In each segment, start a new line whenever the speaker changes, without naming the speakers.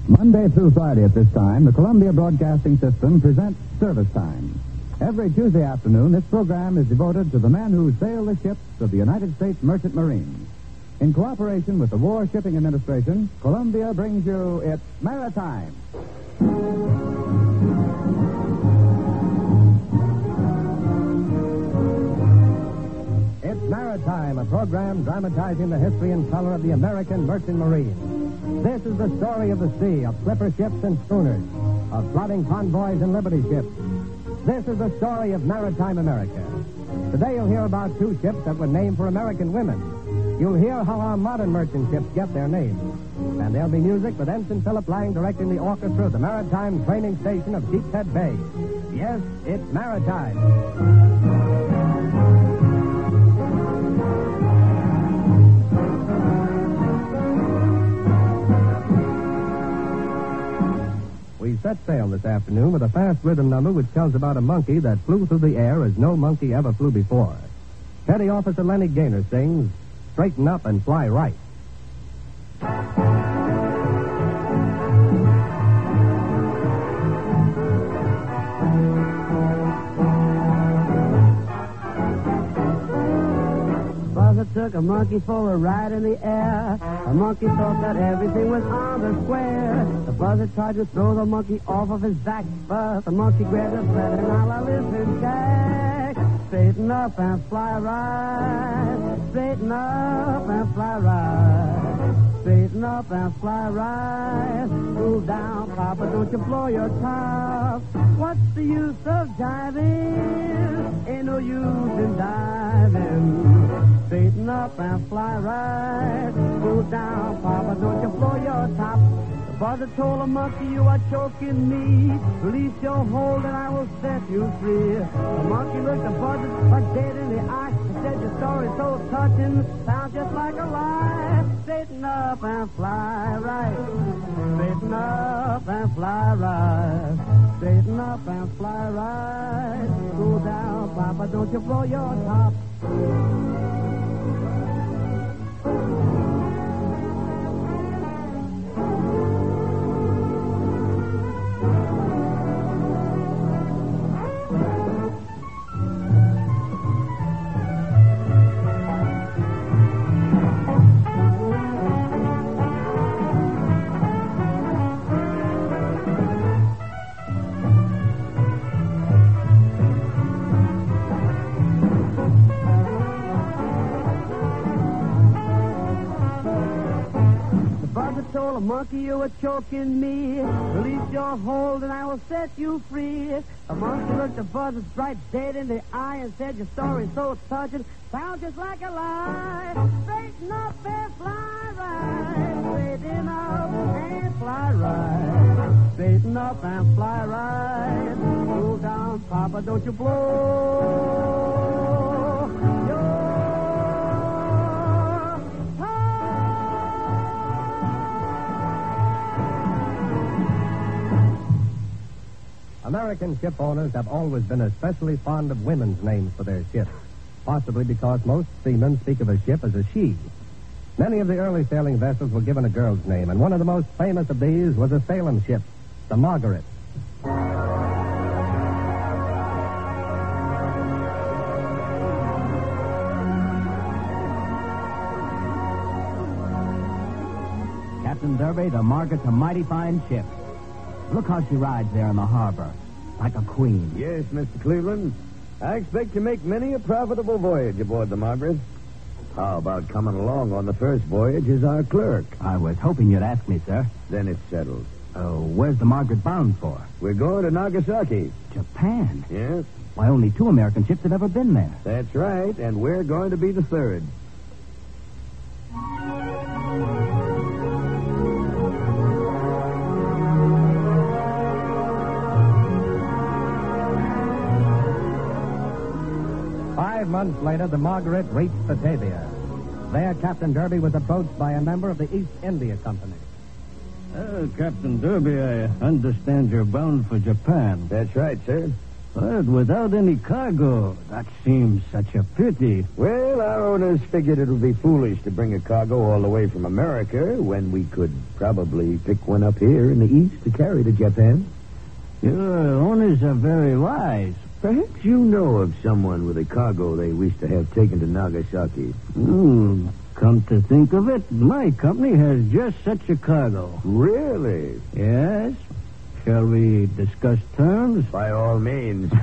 Monday through Friday at this time, the Columbia Broadcasting System presents Service Time. Every Tuesday afternoon, this program is devoted to the men who sail the ships of the United States Merchant Marine. In cooperation with the War Shipping Administration, Columbia brings you its Maritime. It's Maritime, a program dramatizing the history and color of the American Merchant Marine. This is the story of the sea, of clipper ships and schooners, of floating convoys and liberty ships. This is the story of maritime America. Today you'll hear about two ships that were named for American women. You'll hear how our modern merchant ships get their names. And there'll be music with Ensign Philip Lang directing the orchestra of the Maritime Training Station of Sheepshead Bay. Yes, it's Maritime. We set sail this afternoon with a fast rhythm number which tells about a monkey that flew through the air as no monkey ever flew before. Petty Officer Lenny Gaynor sings, "Straighten Up and Fly Right."
Buzzer took a monkey for a ride in the air. The monkey thought that everything was on the square. The buzzer tried to throw the monkey off of his back, but the monkey grabbed his head and now listen, Jack. Straighten up and fly right. Straighten up and fly right. Straighten up and fly right. Cool down, Papa, don't you blow your top. What's the use of jiving? Ain't no use in diving. Straighten up and fly right. Cool down, Papa, don't you blow your top. The buzzer told the monkey, you are choking me. Release your hold and I will set you free. The monkey looked the buzzer like dead in the eye. He said, your story's so touching, sounds just like a lie. Straighten up and fly right. Straighten up and fly right. Straighten up and fly right. Cool down, Papa, don't you blow your top. Told a monkey you were choking me. Release your hold and I will set you free. The monkey looked the buzzard right dead in the eye and said, your story's so touching, sounds just like a lie. Straighten up and fly right. Straighten up and fly right. Straighten up and fly right. Cool down, Papa, don't you blow your
American ship owners have always been especially fond of women's names for their ships, possibly because most seamen speak of a ship as a she. Many of the early sailing vessels were given a girl's name, and one of the most famous of these was a Salem ship, the Margaret. 'Captain Derby, the Margaret's a mighty fine ship. Look how she rides there in the harbor, like a queen.
Yes, Mr. Cleveland. I expect to make many a profitable voyage aboard the Margaret. How about coming along on the first voyage as our clerk?
I was hoping you'd ask me, sir.
Then it's settled.
Where's the Margaret bound for?
We're going to Nagasaki.
Japan?
Yes.
Why, only 2 American ships have ever been there.
That's right, and we're going to be the third. Months later, the Margaret reached Batavia. There, Captain Derby was approached by a member of the East India Company.
Captain Derby, I understand you're bound for Japan.
That's right, sir.
But without any cargo, that seems such a pity.
Well, our owners figured it would be foolish to bring a cargo all the way from America when we could probably pick one up here in the East to carry to Japan.
Your owners are very wise.
Perhaps you know of someone with a cargo they wish to have taken to Nagasaki.
Come to think of it, my company has just such a cargo.
Really?
Yes? Shall we discuss terms?
By all means.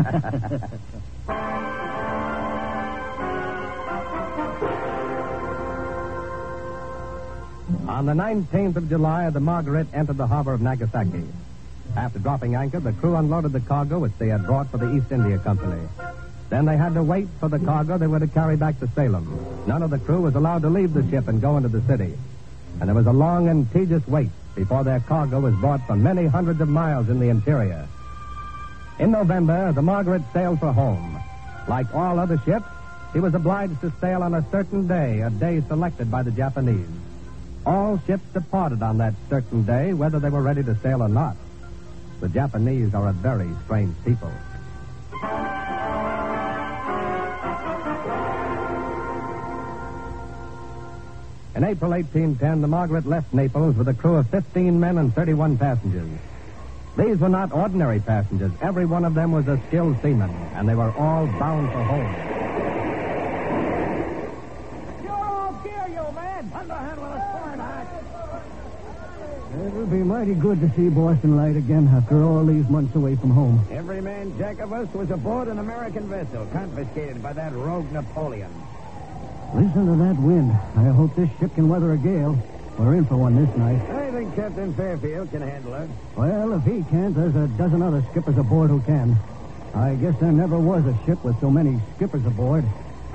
On the 19th of July, the Margaret entered the harbor of Nagasaki. After dropping anchor, the crew unloaded the cargo which they had brought for the East India Company. Then they had to wait for the cargo they were to carry back to Salem. None of the crew was allowed to leave the ship and go into the city. And there was a long and tedious wait before their cargo was brought from many hundreds of miles in the interior. In November, the Margaret sailed for home. Like all other ships, she was obliged to sail on a certain day, a day selected by the Japanese. All ships departed on that certain day, whether they were ready to sail or not. The Japanese are a very strange people. In April 1810, the Margaret left Naples with a crew of 15 men and 31 passengers. These were not ordinary passengers. Every one of them was a skilled seaman, and they were all bound for home.
You're all gear, you man! Underhand with a stern axe!
It'll be mighty good to see Boston Light again after all these months away from home.
Every man jack of us was aboard an American vessel confiscated by that rogue Napoleon.
Listen to that wind. I hope this ship can weather a gale. We're in for one this night.
I think Captain Fairfield can handle her.
Well, if he can't, there's a dozen other skippers aboard who can. I guess there never was a ship with so many skippers aboard.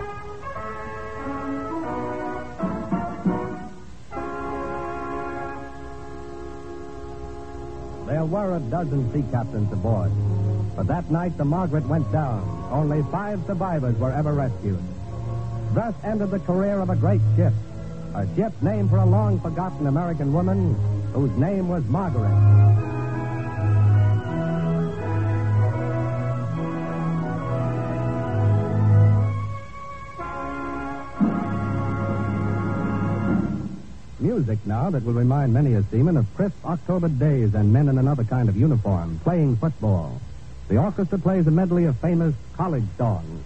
There were a dozen sea captains aboard. But that night, the Margaret went down. Only 5 survivors were ever rescued. Thus ended the career of a great ship. A ship named for a long-forgotten American woman whose name was Margaret. Music now that will remind many a seaman of crisp October days and men in another kind of uniform playing football. The orchestra plays a medley of famous college songs.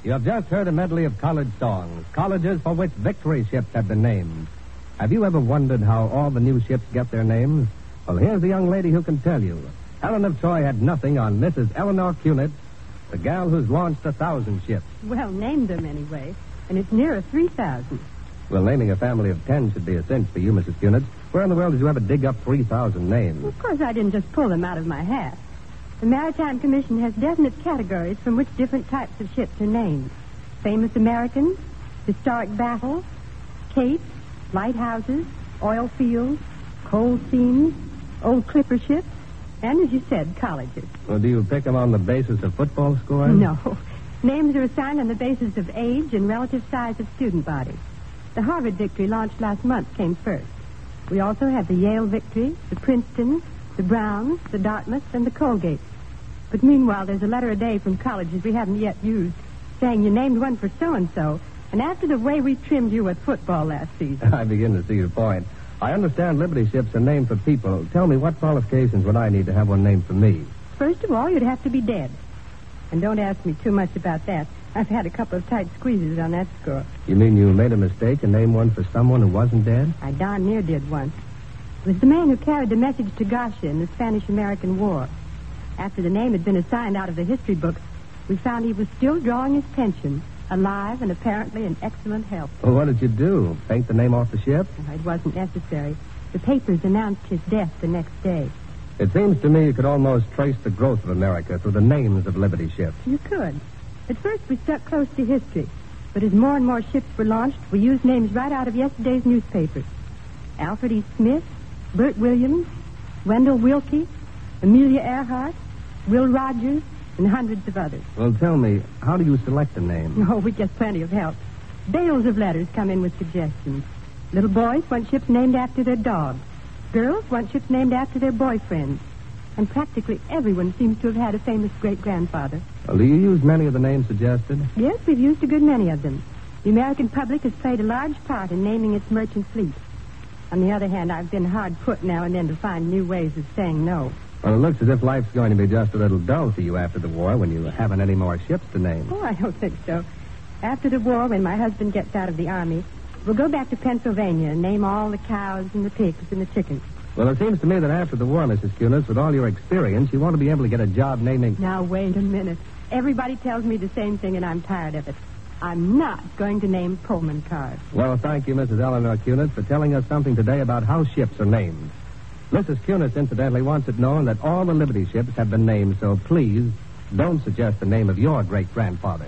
You have just heard a medley of college songs, colleges for which victory ships have been named. Have you ever wondered how all the new ships get their names? Well, here's a young lady who can tell you. Helen of Troy had nothing on Mrs. Eleanor Cunitz, the gal who's launched 1,000 ships.
Well, named them anyway, and it's nearer 3,000.
Well, naming a family of 10 should be a cinch for you, Mrs. Cunitz. Where in the world did you ever dig up 3,000 names?
Of course, I didn't just pull them out of my hat. The Maritime Commission has definite categories from which different types of ships are named. Famous Americans, historic battles, capes, lighthouses, oil fields, coal seams, old clipper ships, and, as you said, colleges.
Well, do you pick them on the basis of football scores?
No. Names are assigned on the basis of age and relative size of student bodies. The Harvard Victory, launched last month, came first. We also have the Yale Victory, the Princeton, the Browns, the Dartmouth, and the Colgate. But meanwhile, there's a letter a day from colleges we haven't yet used, saying you named one for so-and-so, and after the way we trimmed you with football last season.
I begin to see your point. I understand Liberty ships are named for people. Tell me, what qualifications would I need to have one named for me?
First of all, you'd have to be dead. And don't ask me too much about that. I've had a couple of tight squeezes on that score.
You mean you made a mistake and named one for someone who wasn't dead?
I darn near did once. It was the man who carried the message to Garcia in the Spanish-American War. After the name had been assigned out of the history books, we found he was still drawing his pension, alive and apparently in excellent health.
Well, what did you do? Paint the name off the ship?
It wasn't necessary. The papers announced his death the next day.
It seems to me you could almost trace the growth of America through the names of Liberty ships.
You could. At first, we stuck close to history. But as more and more ships were launched, we used names right out of yesterday's newspapers. Alfred E. Smith, Bert Williams, Wendell Willkie, Amelia Earhart, Will Rogers, and hundreds of others.
Well, tell me, how do you select a name?
Oh, we get plenty of help. Bales of letters come in with suggestions. Little boys want ships named after their dogs. Girls want ships named after their boyfriends. And practically everyone seems to have had a famous great-grandfather.
Well, do you use many of the names suggested?
Yes, we've used a good many of them. The American public has played a large part in naming its merchant fleet. On the other hand, I've been hard put now and then to find new ways of saying no.
Well, it looks as if life's going to be just a little dull for you after the war when you haven't any more ships to name.
Oh, I don't think so. After the war, when my husband gets out of the Army, we'll go back to Pennsylvania and name all the cows and the pigs and the chickens.
Well, it seems to me that after the war, Mrs. Cunitz, with all your experience, you want to be able to get a job naming...
Now, wait a minute. Everybody tells me the same thing, and I'm tired of it. I'm not going to name Pullman cars.
Well, thank you, Mrs. Eleanor Cunitz, for telling us something today about how ships are named. Mrs. Cunitz, incidentally, wants it known that all the Liberty ships have been named, so please don't suggest the name of your great-grandfather.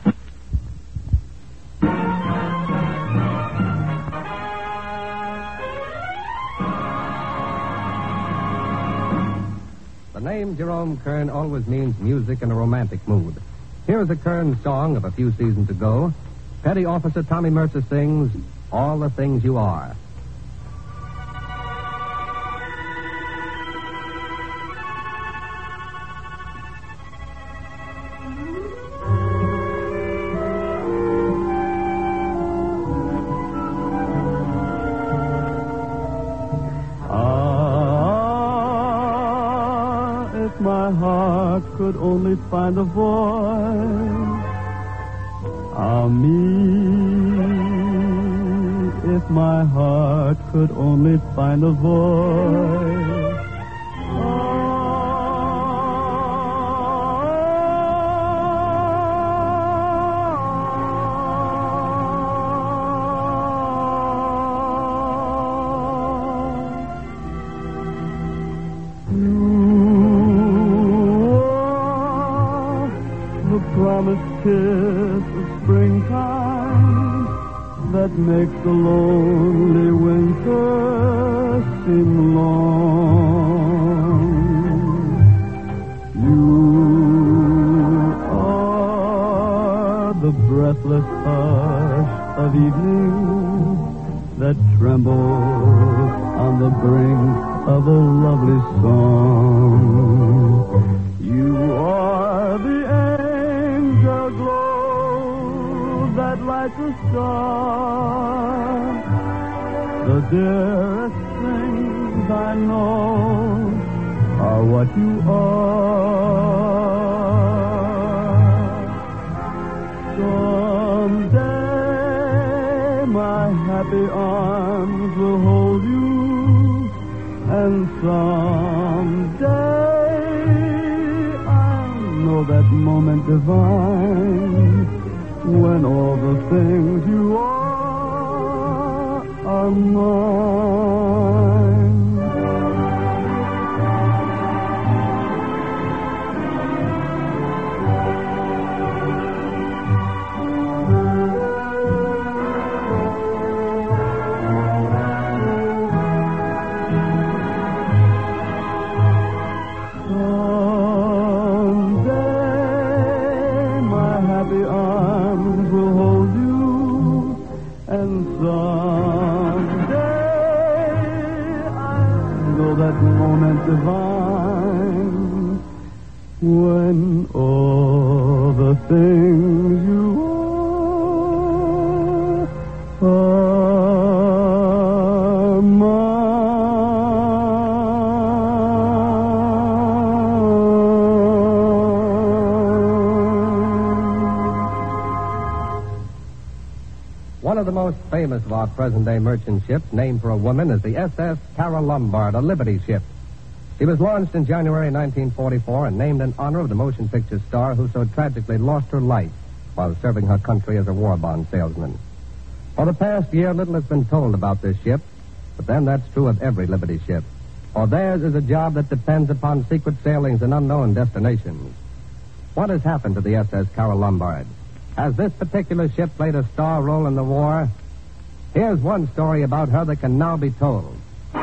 The name Jerome Kern always means music in a romantic mood. Here's a Kern song of a few seasons ago. Petty Officer Tommy Mercer sings, All the Things You Are.
My heart could only find a voice. Ah, me, if my heart could only find a voice. Promised kiss of springtime that makes the lonely winter seem long. You are the breathless hush of evening that trembles on the brink of a lovely song. You are the glow that lights a star. The dearest things I know are what you are. Someday my happy arms will hold you, and someday I'll know that moment divine when all the things you are mine. Divine when all the things you are mine.
One of the most famous of our present-day merchant ships, named for a woman, is the SS Carole Lombard, a Liberty ship. She was launched in January 1944 and named in honor of the motion picture star who so tragically lost her life while serving her country as a war bond salesman. For the past year, little has been told about this ship, but then that's true of every Liberty ship. For theirs is a job that depends upon secret sailings and unknown destinations. What has happened to the SS Carole Lombard? Has this particular ship played a star role in the war? Here's one story about her that can now be told.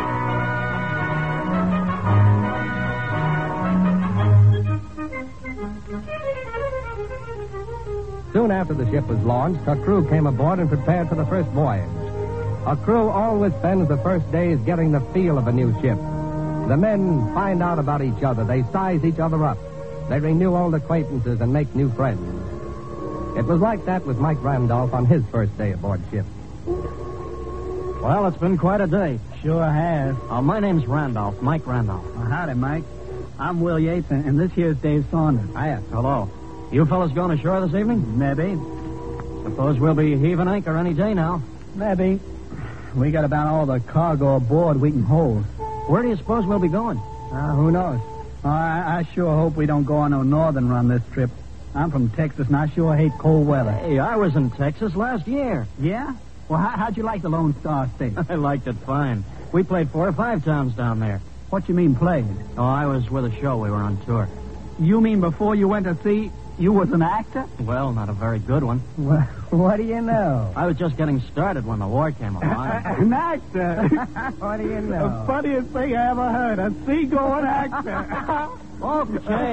Soon after the ship was launched, her crew came aboard and prepared for the first voyage. A crew always spends the first days getting the feel of a new ship. The men find out about each other. They size each other up. They renew old acquaintances and make new friends. It was like that with Mike Randolph on his first day aboard ship.
Well, it's been quite a day.
Sure has.
My name's Randolph, Mike Randolph.
Howdy, Mike. I'm Will Yates, and this here's Dave Saunders.
Hiya. Hello. You fellas going ashore this evening?
Maybe.
Suppose we'll be heaving anchor any day now.
Maybe. We got about all the cargo aboard we can hold.
Where do you suppose we'll be going?
Who knows? I sure hope we don't go on a northern run this trip. I'm from Texas, and I sure hate cold weather.
Hey, I was in Texas last year.
Yeah? Well, how'd you like the Lone Star State?
I liked it fine. We played 4 or 5 towns down there.
What you mean played?
Oh, I was with a show. We were on tour.
You mean before you went to sea, you was an actor?
Well, not a very good one.
Well, what do you know?
I was just getting started when the war came along.
An actor? What do you know? The funniest thing I ever heard, a seagoing actor.
Okay.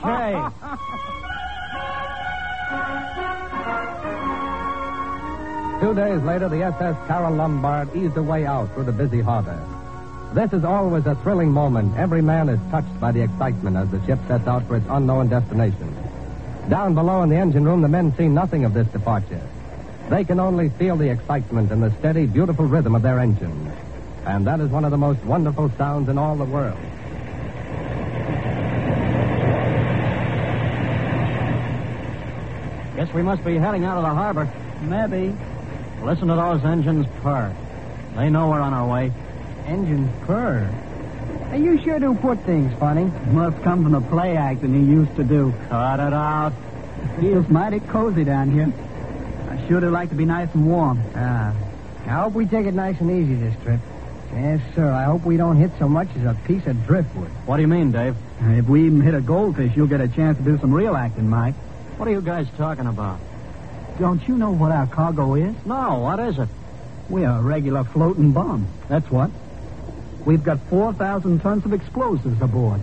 2 days later, the SS Carole Lombard eased away out through the busy harbor. This is always a thrilling moment. Every man is touched by the excitement as the ship sets out for its unknown destination. Down below in the engine room, the men see nothing of this departure. They can only feel the excitement and the steady, beautiful rhythm of their engines. And that is one of the most wonderful sounds in all the world.
Guess we must be heading out of the harbor.
Maybe.
Listen to those engines purr. They know we're on our way.
Engines purr. Hey, you sure do put things funny. Must come from the play acting he used to do.
Cut it out.
Feels mighty cozy down here. I sure do like to be nice and warm. I hope we take it nice and easy this trip. Yes, sir. I hope we don't hit so much as a piece of driftwood.
What do you mean, Dave?
If we even hit a goldfish, you'll get a chance to do some real acting, Mike.
What are you guys talking about?
Don't you know what our cargo is?
No, what is it?
We're a regular floating bomb. That's what. We've got 4,000 tons of explosives aboard.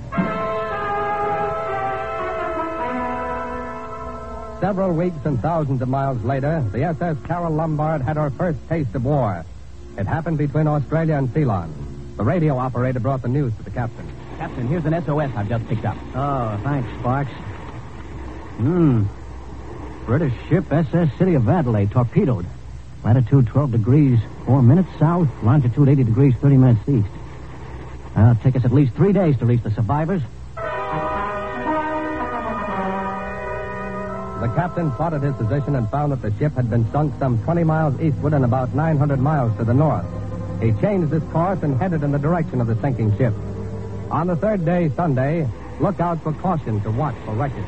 Several weeks and thousands of miles later, the SS Carole Lombard had her first taste of war. It happened between Australia and Ceylon. The radio operator brought the news to the captain.
Captain, here's an SOS I've just picked up.
Oh, thanks, Sparks. British ship SS City of Adelaide torpedoed. Latitude 12 degrees 4 minutes south, longitude 80 degrees 30 minutes east. It'll take us at least 3 days to reach the survivors.
The The captain plotted his position and found that the ship had been sunk some 20 miles eastward and about 900 miles to the north. He changed his course and headed in the direction of the sinking ship. On the third day, Sunday, lookouts were cautioned to watch for wreckage.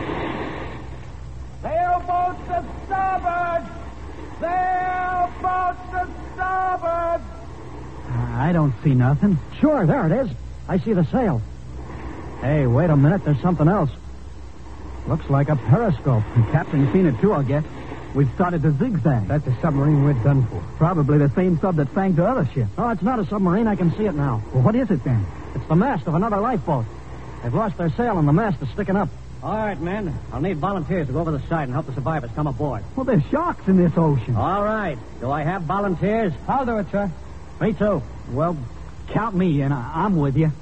Sailboats to starboard! Sailboats to starboard!
I don't see nothing. Sure, there it is. I see the sail. Hey, wait a minute. There's something else. Looks like a periscope.
The captain's seen it, too, I guess. We've started to zigzag.
That's a submarine we're done for.
Probably the same sub that sank the other ship.
Oh, it's not a submarine. I can see it now.
Well, what is it, then?
It's the mast of another lifeboat. They've lost their sail and the mast is sticking up. All right, men. I'll need volunteers to go over the side and help the survivors come aboard.
Well, there's sharks in this ocean.
All right. Do I have volunteers?
I'll do it, sir.
Me too.
Well, count me in. I'm with you.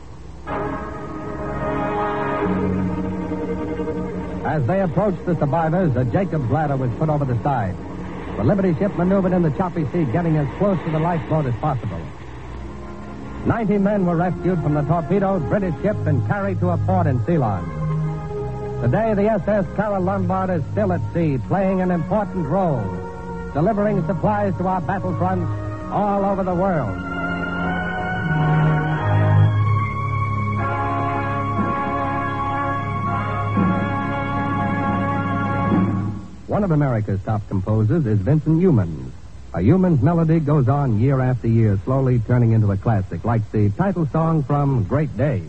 As they approached the survivors, a Jacob's ladder was put over the side. The Liberty ship maneuvered in the choppy sea, getting as close to the lifeboat as possible. 90 men were rescued from the torpedoed British ship and carried to a port in Ceylon. Today, the SS Carol Lombard is still at sea, playing an important role, delivering supplies to our battlefronts all over the world. One of America's top composers is Vincent Youmans. A Youmans melody goes on year after year, slowly turning into a classic, like the title song from Great Day.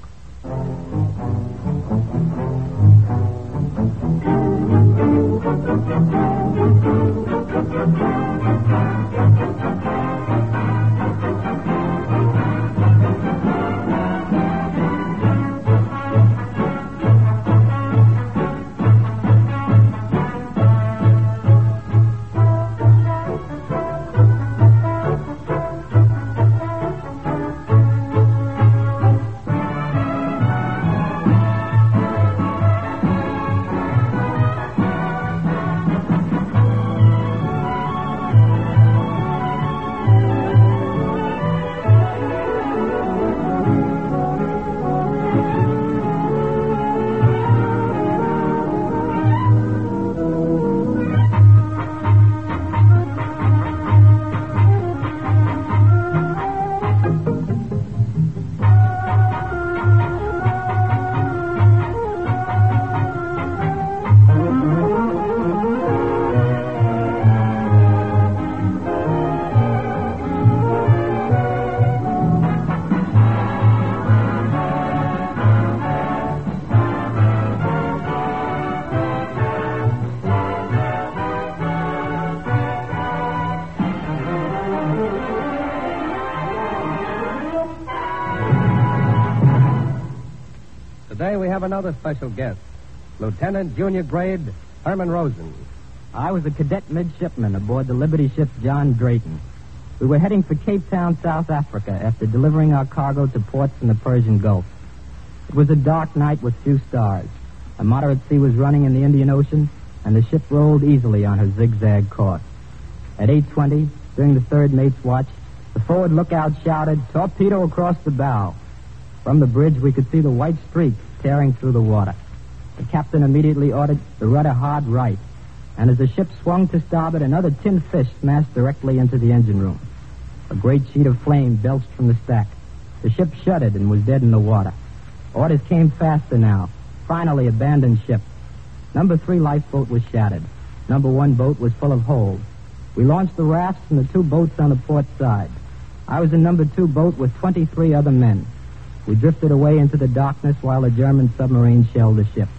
Today we have another special guest, Lieutenant Junior Grade Herman Rosen.
I was a cadet midshipman aboard the Liberty ship John Drayton. We were heading for Cape Town, South Africa, after delivering our cargo to ports in the Persian Gulf. It was a dark night with few stars. A moderate sea was running in the Indian Ocean, and the ship rolled easily on her zigzag course. At 8:20, during the third mate's watch, the forward lookout shouted, "Torpedo across the bow." From the bridge, we could see the white streak tearing through the water. The captain immediately ordered the rudder hard right, and as the ship swung to starboard, another tin fish smashed directly into the engine room. A great sheet of flame belched from the stack. The ship shuddered and was dead in the water. Orders came faster now. Finally, abandon ship. Number 3 lifeboat was shattered. Number 1 boat was full of holes. We launched the rafts and the 2 boats on the port side. I was in number 2 boat with 23 other men. We drifted away into the darkness while a German submarine shelled the ship.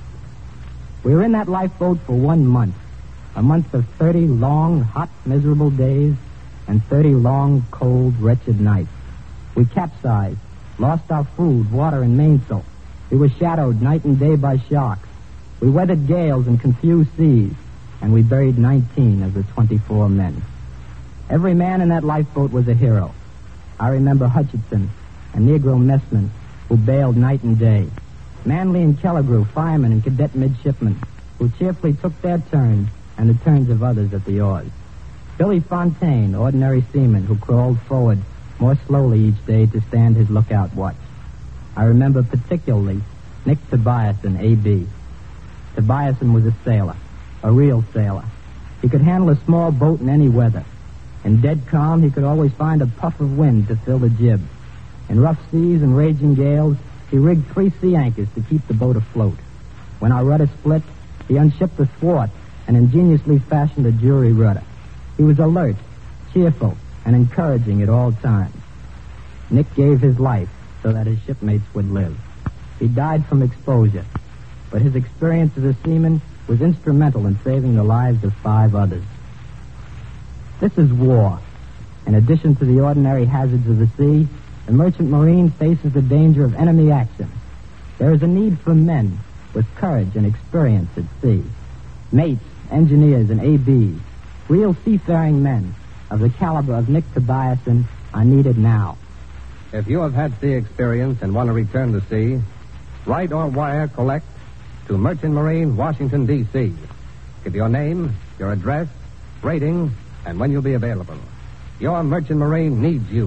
We were in that lifeboat for 1 month. A month of 30 long, hot, miserable days and 30 long, cold, wretched nights. We capsized, lost our food, water, and mainsail. We were shadowed night and day by sharks. We weathered gales and confused seas, and we buried 19 of the 24 men. Every man in that lifeboat was a hero. I remember Hutchinson, a Negro messman who bailed night and day. Manley and Kelligrew, firemen and cadet midshipmen, who cheerfully took their turns and the turns of others at the oars. Billy Fontaine, ordinary seaman who crawled forward more slowly each day to stand his lookout watch. I remember particularly Nick Tobiasen, A.B. Tobiasen was a sailor. a real sailor. He could handle a small boat in any weather. In dead calm, he could always find a puff of wind to fill the jib. In rough seas and raging gales, he rigged 3 sea anchors to keep the boat afloat. When our rudder split, he unshipped the thwart and ingeniously fashioned a jury rudder. He was alert, cheerful, and encouraging at all times. Nick gave his life so that his shipmates would live. He died from exposure, but his experience as a seaman was instrumental in saving the lives of 5 others. This is war. In addition to the ordinary hazards of the sea, the merchant marine faces the danger of enemy action. There is a need for men with courage and experience at sea. Mates, engineers, and ABs, real seafaring men of the caliber of Nick Tobiasen are needed now.
If you have had sea experience and want to return to sea, write or wire collect to Merchant Marine, Washington, D.C. Give your name, your address, rating, and when you'll be available. Your Merchant Marine needs you.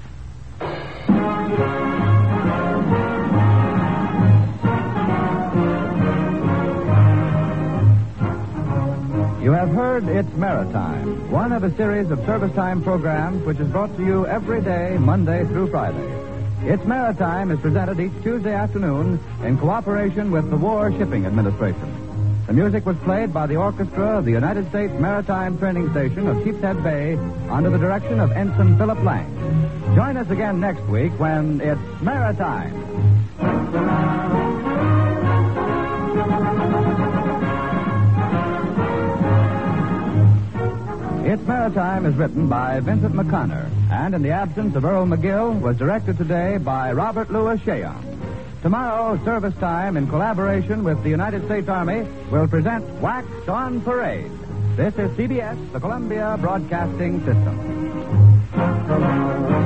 You have heard It's Maritime, one of a series of service time programs which is brought to you every day, Monday through Friday. It's Maritime is presented each Tuesday afternoon in cooperation with the War Shipping Administration. The music was played by the orchestra of the United States Maritime Training Station of Sheepshead Bay under the direction of Ensign Philip Lang. Join us again next week when It's Maritime. It's Maritime is written by Vincent McConnor, and in the absence of Earl McGill, was directed today by Robert Louis Cheon. Tomorrow, Service Time, in collaboration with the United States Army, will present Wax on Parade. This is CBS, the Columbia Broadcasting System.